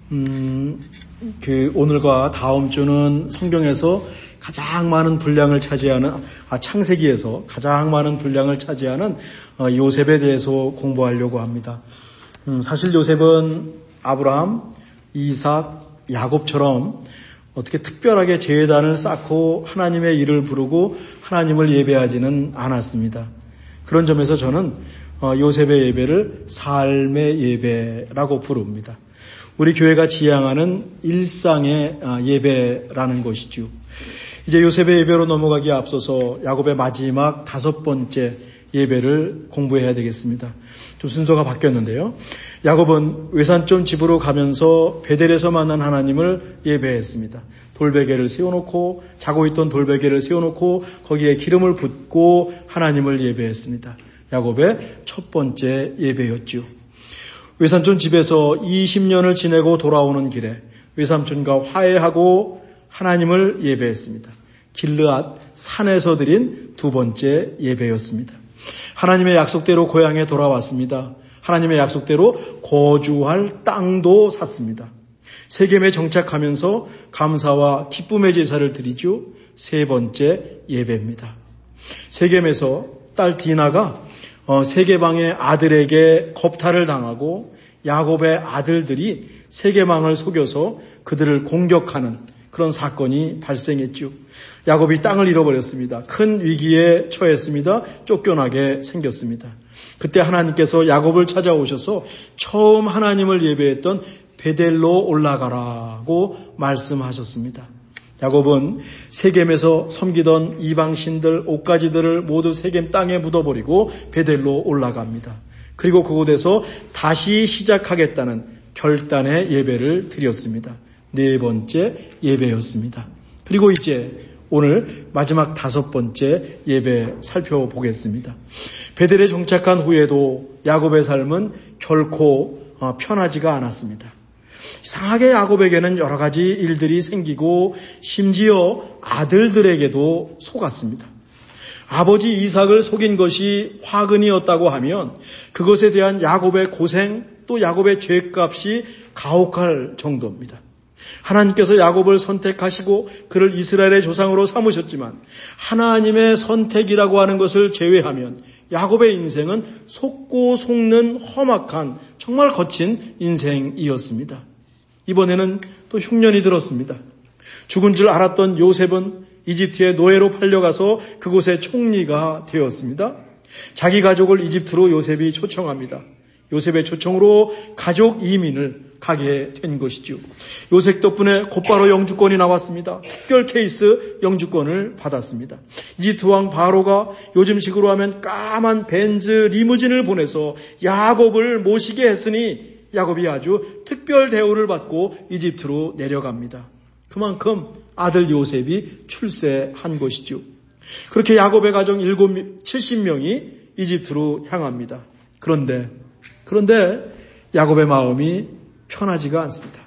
오늘과 다음 주는 성경에서 가장 많은 분량을 차지하는, 창세기에서 가장 많은 분량을 차지하는 요셉에 대해서 공부하려고 합니다. 사실 요셉은 아브라함, 이삭, 야곱처럼 어떻게 특별하게 제단을 쌓고 하나님의 일을 부르고 하나님을 예배하지는 않았습니다. 그런 점에서 저는 요셉의 예배를 삶의 예배라고 부릅니다. 우리 교회가 지향하는 일상의 예배라는 것이죠. 이제 요셉의 예배로 넘어가기에 앞서서 야곱의 마지막 5번째 예배를 공부해야 되겠습니다. 좀 순서가 바뀌었는데요. 야곱은 외산촌 집으로 가면서 베델에서 만난 하나님을 예배했습니다. 돌베개를 세워놓고, 자고 있던 돌베개를 세워놓고 거기에 기름을 붓고 하나님을 예배했습니다. 야곱의 첫 번째 예배였죠. 외삼촌 집에서 20년을 지내고 돌아오는 길에 외삼촌과 화해하고 하나님을 예배했습니다. 길르앗 산에서 드린 두 번째 예배였습니다. 하나님의 약속대로 고향에 돌아왔습니다. 하나님의 약속대로 거주할 땅도 샀습니다. 세겜에 정착하면서 감사와 기쁨의 제사를 드리죠. 세 번째 예배입니다. 세겜에서 딸 디나가 세겜왕의 아들에게 겁탈을 당하고 야곱의 아들들이 세겜왕을 속여서 그들을 공격하는 그런 사건이 발생했죠. 야곱이 땅을 잃어버렸습니다. 큰 위기에 처했습니다. 쫓겨나게 생겼습니다. 그때 하나님께서 야곱을 찾아오셔서 처음 하나님을 예배했던 베델로 올라가라고 말씀하셨습니다. 야곱은 세겜에서 섬기던 이방신들 옷가지들을 모두 세겜 땅에 묻어버리고 베델로 올라갑니다. 그리고 그곳에서 다시 시작하겠다는 결단의 예배를 드렸습니다. 네 번째 예배였습니다. 그리고 이제 오늘 마지막 5번째 예배 살펴보겠습니다. 베델에 정착한 후에도 야곱의 삶은 결코 편하지가 않았습니다. 이상하게 야곱에게는 여러 가지 일들이 생기고 심지어 아들들에게도 속았습니다. 아버지 이삭을 속인 것이 화근이었다고 하면 그것에 대한 야곱의 고생 또 야곱의 죄값이 가혹할 정도입니다. 하나님께서 야곱을 선택하시고 그를 이스라엘의 조상으로 삼으셨지만 하나님의 선택이라고 하는 것을 제외하면 야곱의 인생은 속고 속는 험악한 정말 거친 인생이었습니다. 이번에는 또 흉년이 들었습니다. 죽은 줄 알았던 요셉은 이집트의 노예로 팔려가서 그곳의 총리가 되었습니다. 자기 가족을 이집트로 요셉이 초청합니다. 요셉의 초청으로 가족 이민을 가게 된 것이죠. 요셉 덕분에 곧바로 영주권이 나왔습니다. 특별 케이스 영주권을 받았습니다. 이집트 왕 바로가 요즘식으로 하면 까만 벤츠 리무진을 보내서 야곱을 모시게 했으니 야곱이 아주 특별 대우를 받고 이집트로 내려갑니다. 그만큼 아들 요셉이 출세한 것이죠. 그렇게 야곱의 가정 70명이 이집트로 향합니다. 그런데 야곱의 마음이 편하지가 않습니다.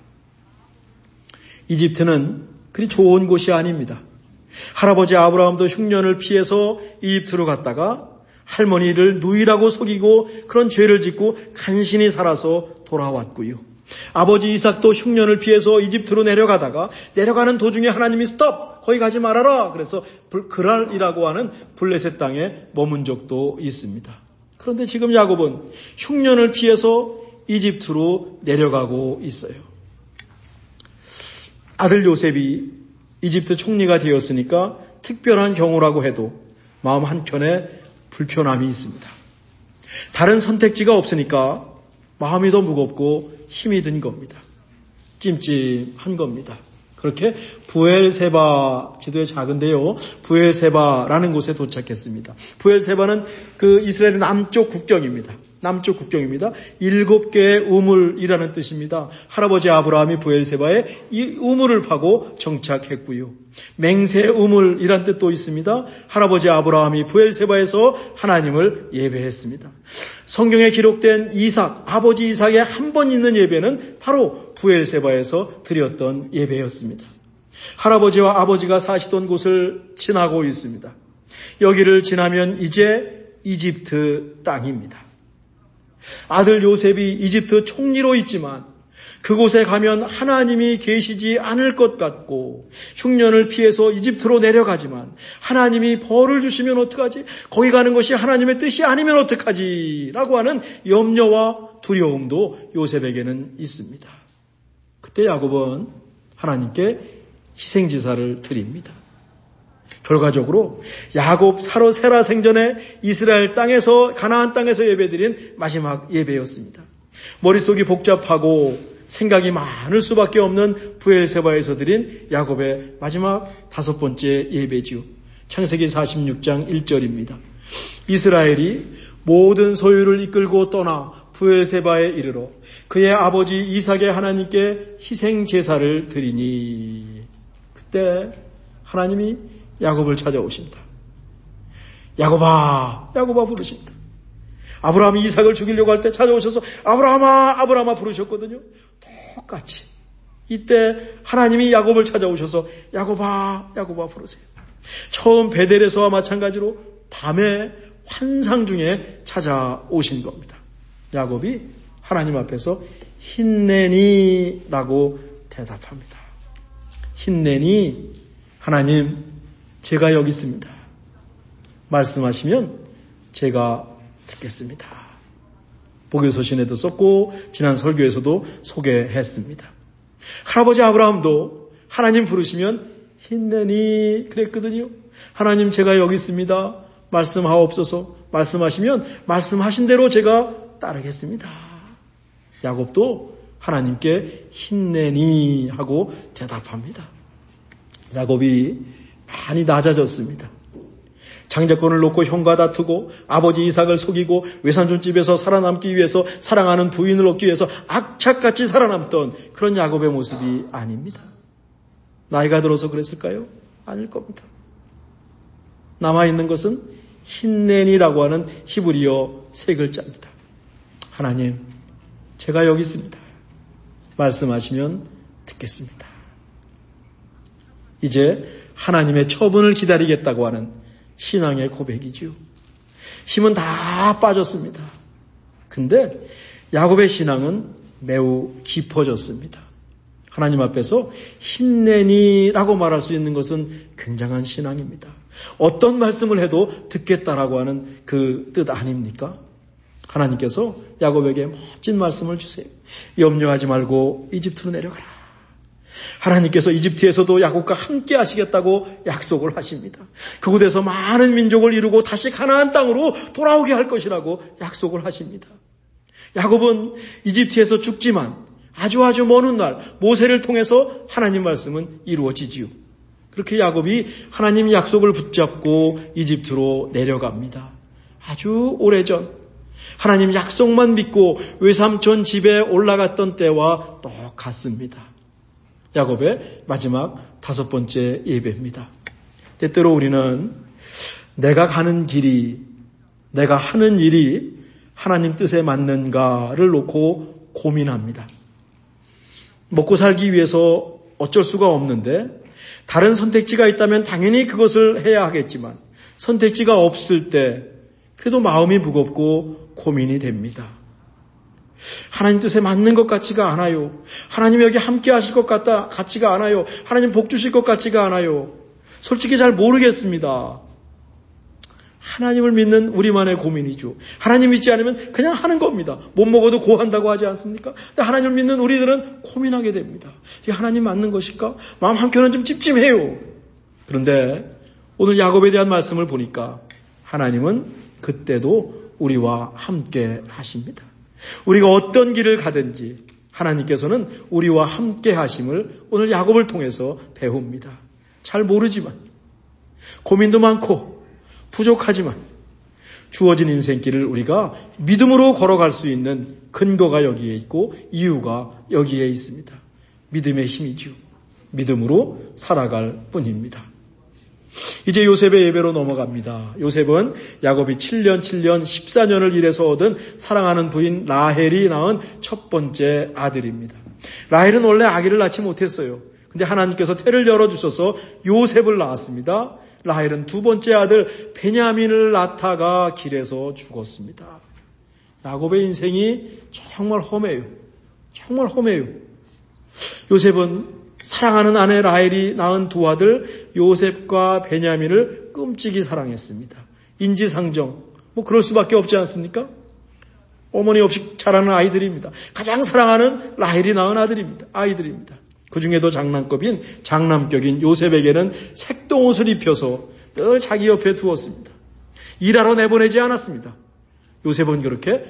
이집트는 그리 좋은 곳이 아닙니다. 할아버지 아브라함도 흉년을 피해서 이집트로 갔다가 할머니를 누이라고 속이고 그런 죄를 짓고 간신히 살아서 돌아왔고요. 아버지 이삭도 흉년을 피해서 이집트로 내려가다가 내려가는 도중에 하나님이 스톱! 거기 가지 말아라! 그래서 그랄이라고 하는 블레셋 땅에 머문 적도 있습니다. 그런데 지금 야곱은 흉년을 피해서 이집트로 내려가고 있어요. 아들 요셉이 이집트 총리가 되었으니까 특별한 경우라고 해도 마음 한켠에 불편함이 있습니다. 다른 선택지가 없으니까 마음이 더 무겁고 힘이 든 겁니다. 찜찜한 겁니다. 그렇게 부엘세바, 지도에 작은데요. 부엘세바라는 곳에 도착했습니다. 부엘세바는 그 이스라엘의 남쪽 국경입니다. 7개의 우물이라는 뜻입니다. 할아버지 아브라함이 부엘세바에 이 우물을 파고 정착했고요. 맹세 우물이란 뜻도 있습니다. 할아버지 아브라함이 부엘세바에서 하나님을 예배했습니다. 성경에 기록된 이삭, 아버지 이삭의 한 번 있는 예배는 바로 부엘세바에서 드렸던 예배였습니다. 할아버지와 아버지가 사시던 곳을 지나고 있습니다. 여기를 지나면 이제 이집트 땅입니다. 아들 요셉이 이집트 총리로 있지만 그곳에 가면 하나님이 계시지 않을 것 같고 흉년을 피해서 이집트로 내려가지만 하나님이 벌을 주시면 어떡하지? 거기 가는 것이 하나님의 뜻이 아니면 어떡하지? 라고 하는 염려와 두려움도 요셉에게는 있습니다. 그때 야곱은 하나님께 희생제사를 드립니다. 결과적으로 야곱 사로세라 생전에 이스라엘 땅에서 가나안 땅에서 예배드린 마지막 예배였습니다. 머릿속이 복잡하고 생각이 많을 수밖에 없는 브엘세바에서 드린 야곱의 마지막 5번째 예배지요. 창세기 46장 1절입니다. 이스라엘이 모든 소유를 이끌고 떠나 브엘세바에 이르러 그의 아버지 이삭의 하나님께 희생 제사를 드리니, 그때 하나님이 야곱을 찾아오십니다. 야곱아, 야곱아 부르십니다. 아브라함이 이삭을 죽이려고 할 때 찾아오셔서 아브라함아, 아브라함아 부르셨거든요. 똑같이 이때 하나님이 야곱을 찾아오셔서 야곱아, 야곱아 부르세요. 처음 베델에서와 마찬가지로 밤에 환상 중에 찾아오신 겁니다. 야곱이 하나님 앞에서 힌내니 라고 대답합니다. 힌내니, 하나님 제가 여기 있습니다. 말씀하시면 제가 듣겠습니다. 복유서신에도 썼고 지난 설교에서도 소개했습니다. 할아버지 아브라함도 하나님 부르시면 힌내니 그랬거든요. 하나님 제가 여기 있습니다. 말씀하옵소서. 말씀하시면 말씀하신 대로 제가 따르겠습니다. 야곱도 하나님께 힌내니 하고 대답합니다. 야곱이 많이 낮아졌습니다. 장자권을 놓고 형과 다투고 아버지 이삭을 속이고 외삼촌집에서 살아남기 위해서 사랑하는 부인을 얻기 위해서 악착같이 살아남던 그런 야곱의 모습이 아닙니다. 나이가 들어서 그랬을까요? 아닐 겁니다. 남아있는 것은 힌넨이라고 하는 히브리어 3글자입니다. 하나님, 제가 여기 있습니다. 말씀하시면 듣겠습니다. 이제 하나님의 처분을 기다리겠다고 하는 신앙의 고백이지요. 힘은 다 빠졌습니다. 근데 야곱의 신앙은 매우 깊어졌습니다. 하나님 앞에서 힘내니라고 말할 수 있는 것은 굉장한 신앙입니다. 어떤 말씀을 해도 듣겠다라고 하는 그 뜻 아닙니까? 하나님께서 야곱에게 멋진 말씀을 주세요. 염려하지 말고 이집트로 내려가라. 하나님께서 이집트에서도 야곱과 함께 하시겠다고 약속을 하십니다. 그곳에서 많은 민족을 이루고 다시 가나안 땅으로 돌아오게 할 것이라고 약속을 하십니다. 야곱은 이집트에서 죽지만 아주 먼 훗날 모세를 통해서 하나님 말씀은 이루어지지요. 그렇게 야곱이 하나님 약속을 붙잡고 이집트로 내려갑니다. 아주 오래전 하나님 약속만 믿고 외삼촌 집에 올라갔던 때와 똑같습니다. 야곱의 마지막 5번째 예배입니다. 때때로 우리는 내가 가는 길이, 내가 하는 일이 하나님 뜻에 맞는가를 놓고 고민합니다. 먹고 살기 위해서 어쩔 수가 없는데 다른 선택지가 있다면 당연히 그것을 해야 하겠지만 선택지가 없을 때 그래도 마음이 무겁고 고민이 됩니다. 하나님 뜻에 맞는 것 같지가 않아요. 하나님 여기 함께 하실 것 같지가 않아요. 하나님 복 주실 것 같지가 않아요. 솔직히 잘 모르겠습니다. 하나님을 믿는 우리만의 고민이죠. 하나님 믿지 않으면 그냥 하는 겁니다. 못 먹어도 고한다고 하지 않습니까? 근데 하나님을 믿는 우리들은 고민하게 됩니다. 이게 하나님 맞는 것일까? 마음 한켠은 좀 찜찜해요. 그런데 오늘 야곱에 대한 말씀을 보니까 하나님은 그때도 우리와 함께 하십니다. 우리가 어떤 길을 가든지 하나님께서는 우리와 함께 하심을 오늘 야곱을 통해서 배웁니다. 잘 모르지만 고민도 많고 부족하지만 주어진 인생길을 우리가 믿음으로 걸어갈 수 있는 근거가 여기에 있고 이유가 여기에 있습니다. 믿음의 힘이죠. 믿음으로 살아갈 뿐입니다. 이제 요셉의 예배로 넘어갑니다. 요셉은 야곱이 7년 14년을 일해서 얻은 사랑하는 부인 라헬이 낳은 첫 번째 아들입니다. 라헬은 원래 아기를 낳지 못했어요. 근데 하나님께서 태를 열어주셔서 요셉을 낳았습니다. 라헬은 두 번째 아들 베냐민을 낳다가 길에서 죽었습니다. 야곱의 인생이 정말 험해요. 정말 험해요. 요셉은 사랑하는 아내 라헬이 낳은 두 아들 요셉과 베냐민을 끔찍이 사랑했습니다. 인지상정, 그럴 수밖에 없지 않습니까? 어머니 없이 자라는 아이들입니다. 가장 사랑하는 라헬이 낳은 아이들입니다. 그 중에도 장남격인 요셉에게는 색동옷을 입혀서 늘 자기 옆에 두었습니다. 일하러 내보내지 않았습니다. 요셉은 그렇게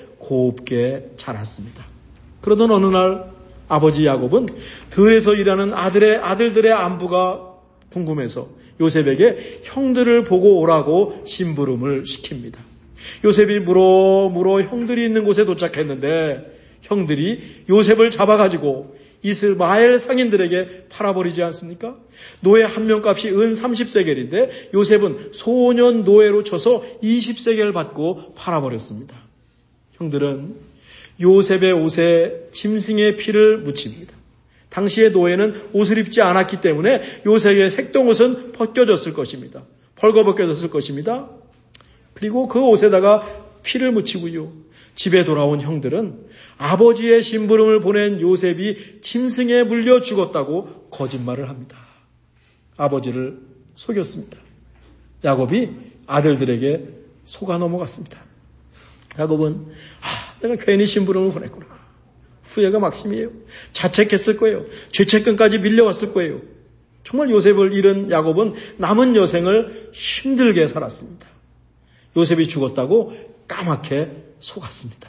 곱게 자랐습니다. 그러던 어느 날 아버지 야곱은 들에서 일하는 아들들의 안부가 궁금해서 요셉에게 형들을 보고 오라고 심부름을 시킵니다. 요셉이 물어 형들이 있는 곳에 도착했는데 형들이 요셉을 잡아가지고 이스마엘 상인들에게 팔아버리지 않습니까? 노예 한 명 값이 은 30세겔인데 요셉은 소년 노예로 쳐서 20세겔 받고 팔아버렸습니다. 형들은 요셉의 옷에 짐승의 피를 묻힙니다. 당시의 노예는 옷을 입지 않았기 때문에 요셉의 색동옷은 벗겨졌을 것입니다. 벌거벗겨졌을 것입니다. 그리고 그 옷에다가 피를 묻히고요. 집에 돌아온 형들은 아버지의 심부름을 보낸 요셉이 짐승에 물려 죽었다고 거짓말을 합니다. 아버지를 속였습니다. 야곱이 아들들에게 속아 넘어갔습니다. 야곱은 내가 괜히 심부름을 보냈구나. 후회가 막심이에요. 자책했을 거예요. 죄책감까지 밀려왔을 거예요. 정말 요셉을 잃은 야곱은 남은 여생을 힘들게 살았습니다. 요셉이 죽었다고 까맣게 속았습니다.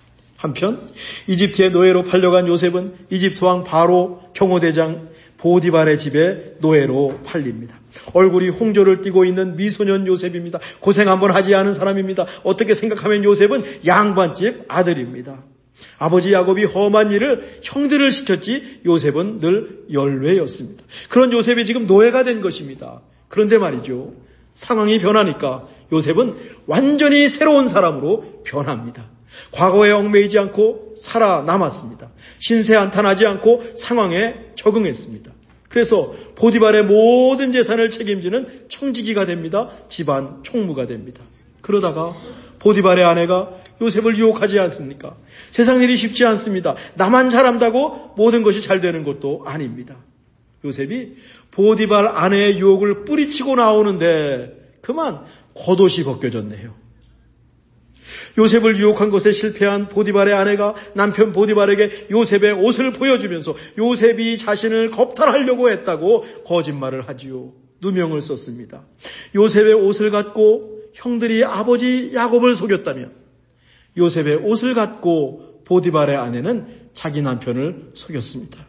한편 이집트의 노예로 팔려간 요셉은 이집트 왕 바로 경호대장 보디발의 집에 노예로 팔립니다. 얼굴이 홍조를 띠고 있는 미소년 요셉입니다. 고생 한번 하지 않은 사람입니다. 어떻게 생각하면 요셉은 양반집 아들입니다. 아버지 야곱이 험한 일을 형들을 시켰지 요셉은 늘 열외였습니다. 그런 요셉이 지금 노예가 된 것입니다. 그런데 말이죠. 상황이 변하니까 요셉은 완전히 새로운 사람으로 변합니다. 과거에 얽매이지 않고 살아남았습니다. 신세 한탄하지 않고 상황에 적응했습니다. 그래서 보디발의 모든 재산을 책임지는 청지기가 됩니다. 집안 총무가 됩니다. 그러다가 보디발의 아내가 요셉을 유혹하지 않습니까? 세상 일이 쉽지 않습니다. 나만 잘한다고 모든 것이 잘 되는 것도 아닙니다. 요셉이 보디발 아내의 유혹을 뿌리치고 나오는데 그만 겉옷이 벗겨졌네요. 요셉을 유혹한 것에 실패한 보디발의 아내가 남편 보디발에게 요셉의 옷을 보여주면서 요셉이 자신을 겁탈하려고 했다고 거짓말을 하지요. 누명을 썼습니다. 요셉의 옷을 갖고 형들이 아버지 야곱을 속였다면 요셉의 옷을 갖고 보디발의 아내는 자기 남편을 속였습니다.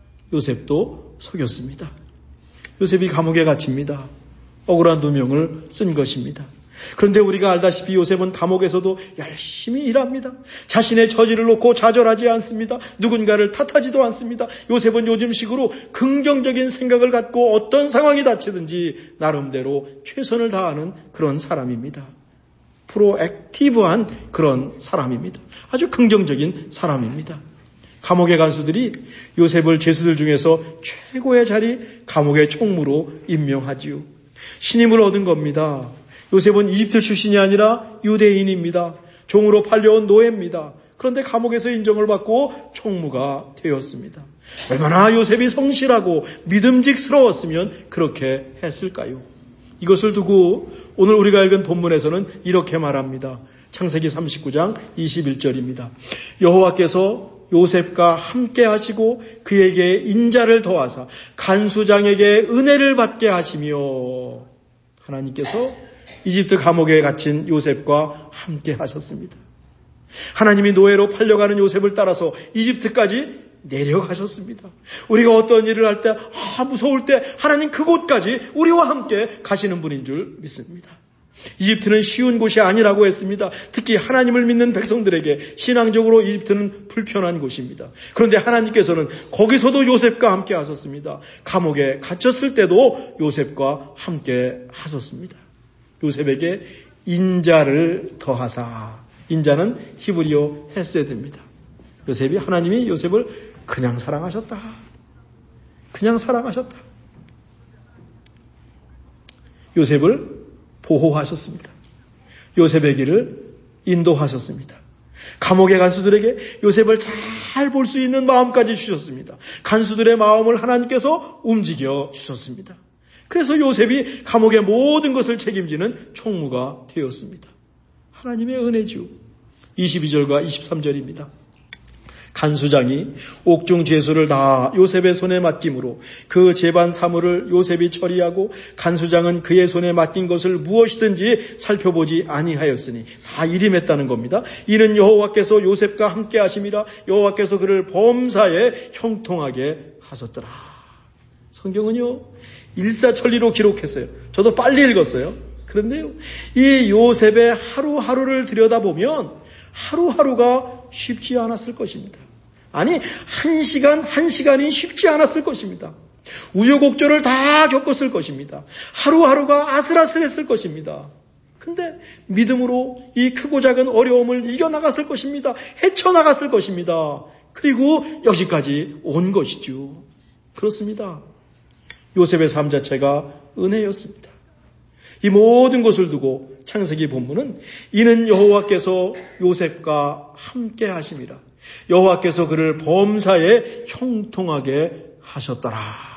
요셉도 속였습니다. 요셉이 감옥에 갇힙니다. 억울한 누명을 쓴 것입니다. 그런데 우리가 알다시피 요셉은 감옥에서도 열심히 일합니다. 자신의 처지를 놓고 좌절하지 않습니다. 누군가를 탓하지도 않습니다. 요셉은 요즘식으로 긍정적인 생각을 갖고 어떤 상황이 닥치든지 나름대로 최선을 다하는 그런 사람입니다. 프로액티브한 그런 사람입니다. 아주 긍정적인 사람입니다. 감옥의 간수들이 요셉을 죄수들 중에서 최고의 자리 감옥의 총무로 임명하지요. 신임을 얻은 겁니다. 요셉은 이집트 출신이 아니라 유대인입니다. 종으로 팔려온 노예입니다. 그런데 감옥에서 인정을 받고 총무가 되었습니다. 얼마나 요셉이 성실하고 믿음직스러웠으면 그렇게 했을까요? 이것을 두고 오늘 우리가 읽은 본문에서는 이렇게 말합니다. 창세기 39장 21절입니다. 여호와께서 요셉과 함께 하시고 그에게 인자를 더하사 간수장에게 은혜를 받게 하시며 하나님께서 이집트 감옥에 gat힌 요셉과 함께 하셨습니다. 하나님이 노예로 팔려가는 요셉을 따라서 이집트까지 내려가셨습니다. 우리가 어떤 일을 할 때 무서울 때 하나님 그곳까지 우리와 함께 가시는 분인 줄 믿습니다. 이집트는 쉬운 곳이 아니라고 했습니다. 특히 하나님을 믿는 백성들에게 신앙적으로 이집트는 불편한 곳입니다. 그런데 하나님께서는 거기서도 요셉과 함께 하셨습니다. 감옥에 갇혔을 때도 요셉과 함께 하셨습니다. 요셉에게 인자를 더하사. 인자는 히브리어 헤세드입니다. 하나님이 요셉을 그냥 사랑하셨다. 그냥 사랑하셨다. 요셉을 보호하셨습니다. 요셉의 길을 인도하셨습니다. 감옥의 간수들에게 요셉을 잘 볼 수 있는 마음까지 주셨습니다. 간수들의 마음을 하나님께서 움직여 주셨습니다. 그래서 요셉이 감옥의 모든 것을 책임지는 총무가 되었습니다. 하나님의 은혜죠. 22절과 23절입니다. 간수장이 옥중 죄수를 다 요셉의 손에 맡김으로 그 재반 사물을 요셉이 처리하고 간수장은 그의 손에 맡긴 것을 무엇이든지 살펴보지 아니하였으니 다 일임했다는 겁니다. 이는 여호와께서 요셉과 함께 하심이라 여호와께서 그를 범사에 형통하게 하셨더라. 성경은요 일사천리로 기록했어요. 저도 빨리 읽었어요. 그런데요 이 요셉의 하루하루를 들여다보면 하루하루가 쉽지 않았을 것입니다. 아니 한 시간이 쉽지 않았을 것입니다. 우여곡절을 다 겪었을 것입니다. 하루하루가 아슬아슬했을 것입니다. 근데 믿음으로 이 크고 작은 어려움을 이겨나갔을 것입니다. 헤쳐나갔을 것입니다. 그리고 여기까지 온 것이죠. 그렇습니다. 요셉의 삶 자체가 은혜였습니다. 이 모든 것을 두고 창세기 본문은 이는 여호와께서 요셉과 함께 하심이라 여호와께서 그를 범사에 형통하게 하셨더라.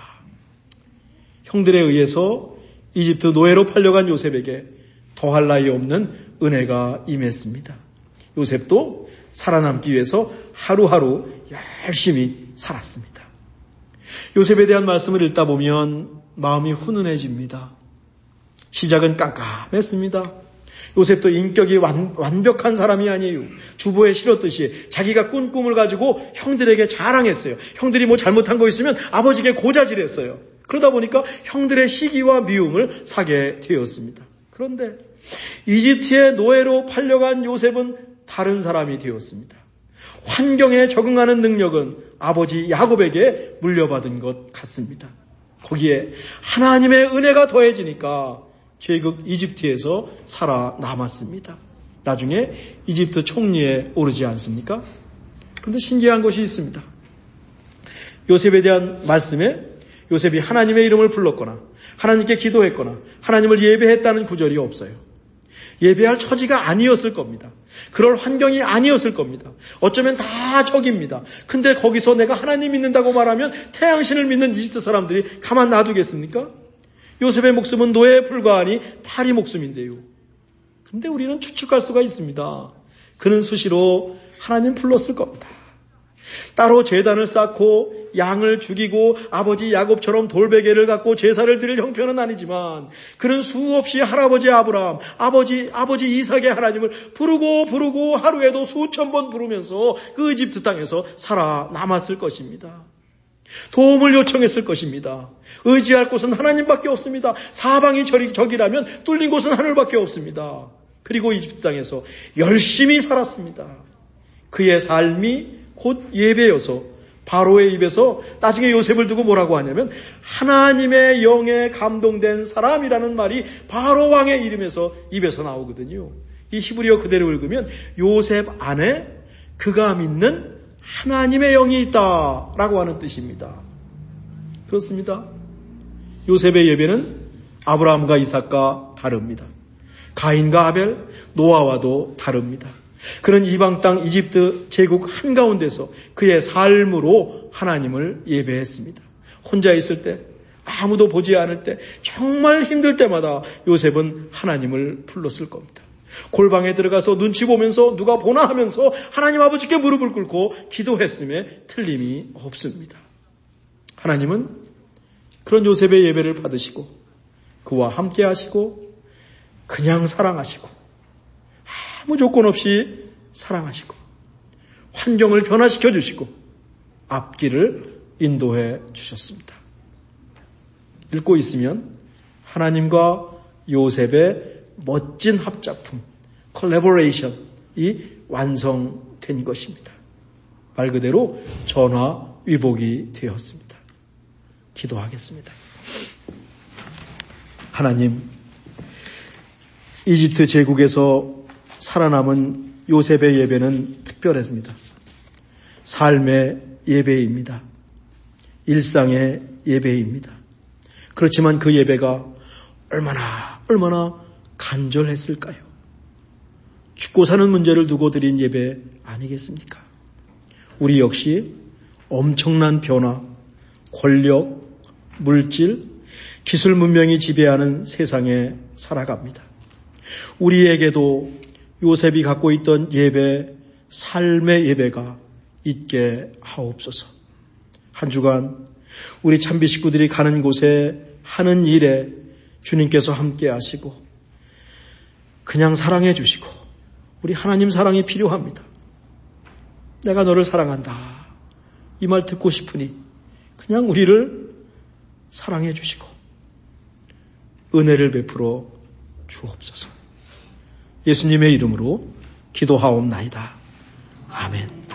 형들에 의해서 이집트 노예로 팔려간 요셉에게 더할 나위 없는 은혜가 임했습니다. 요셉도 살아남기 위해서 하루하루 열심히 살았습니다. 요셉에 대한 말씀을 읽다 보면 마음이 훈훈해집니다. 시작은 깜깜했습니다. 요셉도 인격이 완벽한 사람이 아니에요. 주보에 실었듯이 자기가 꾼 꿈을 가지고 형들에게 자랑했어요. 형들이 뭐 잘못한 거 있으면 아버지에게 고자질했어요. 그러다 보니까 형들의 시기와 미움을 사게 되었습니다. 그런데 이집트의 노예로 팔려간 요셉은 다른 사람이 되었습니다. 환경에 적응하는 능력은 아버지 야곱에게 물려받은 것 같습니다. 거기에 하나님의 은혜가 더해지니까 제국 이집트에서 살아남았습니다. 나중에 이집트 총리에 오르지 않습니까? 그런데 신기한 것이 있습니다. 요셉에 대한 말씀에 요셉이 하나님의 이름을 불렀거나 하나님께 기도했거나 하나님을 예배했다는 구절이 없어요. 예배할 처지가 아니었을 겁니다. 그럴 환경이 아니었을 겁니다. 어쩌면 다 적입니다. 근데 거기서 내가 하나님 믿는다고 말하면 태양신을 믿는 이집트 사람들이 가만 놔두겠습니까? 요셉의 목숨은 노예에 불과하니 파리 목숨인데요. 그런데 우리는 추측할 수가 있습니다. 그는 수시로 하나님 불렀을 겁니다. 따로 제단을 쌓고 양을 죽이고 아버지 야곱처럼 돌베개를 갖고 제사를 드릴 형편은 아니지만 그는 수없이 할아버지 아브라함, 아버지 이삭의 하나님을 부르고 하루에도 수천 번 부르면서 그 이집트 땅에서 살아남았을 것입니다. 도움을 요청했을 것입니다. 의지할 곳은 하나님밖에 없습니다. 사방이 적이라면 뚫린 곳은 하늘밖에 없습니다. 그리고 이집트 땅에서 열심히 살았습니다. 그의 삶이 곧 예배여서 바로의 입에서 나중에 요셉을 두고 뭐라고 하냐면 하나님의 영에 감동된 사람이라는 말이 바로 왕의 이름에서 입에서 나오거든요. 이 히브리어 그대로 읽으면 요셉 안에 그가 믿는 하나님의 영이 있다라고 하는 뜻입니다. 그렇습니다. 요셉의 예배는 아브라함과 이삭과 다릅니다. 가인과 아벨, 노아와도 다릅니다. 그는 이방 땅 이집트 제국 한가운데서 그의 삶으로 하나님을 예배했습니다. 혼자 있을 때, 아무도 보지 않을 때, 정말 힘들 때마다 요셉은 하나님을 불렀을 겁니다. 골방에 들어가서 눈치 보면서 누가 보나 하면서 하나님 아버지께 무릎을 꿇고 기도했음에 틀림이 없습니다. 하나님은 그런 요셉의 예배를 받으시고 그와 함께 하시고 그냥 사랑하시고 아무 조건 없이 사랑하시고 환경을 변화시켜 주시고 앞길을 인도해 주셨습니다. 읽고 있으면 하나님과 요셉의 멋진 합작품, 콜래보레이션이 완성된 것입니다. 말 그대로 전화위복이 되었습니다. 기도하겠습니다. 하나님, 이집트 제국에서 살아남은 요셉의 예배는 특별했습니다. 삶의 예배입니다. 일상의 예배입니다. 그렇지만 그 예배가 얼마나 간절했을까요? 죽고 사는 문제를 두고 드린 예배 아니겠습니까? 우리 역시 엄청난 변화, 권력, 물질, 기술 문명이 지배하는 세상에 살아갑니다. 우리에게도 요셉이 갖고 있던 예배, 삶의 예배가 있게 하옵소서. 한 주간 우리 참비 식구들이 가는 곳에 하는 일에 주님께서 함께 하시고 그냥 사랑해 주시고 우리 하나님 사랑이 필요합니다. 내가 너를 사랑한다. 이 말 듣고 싶으니 그냥 우리를 사랑해 주시고 은혜를 베풀어 주옵소서. 예수님의 이름으로 기도하옵나이다. 아멘.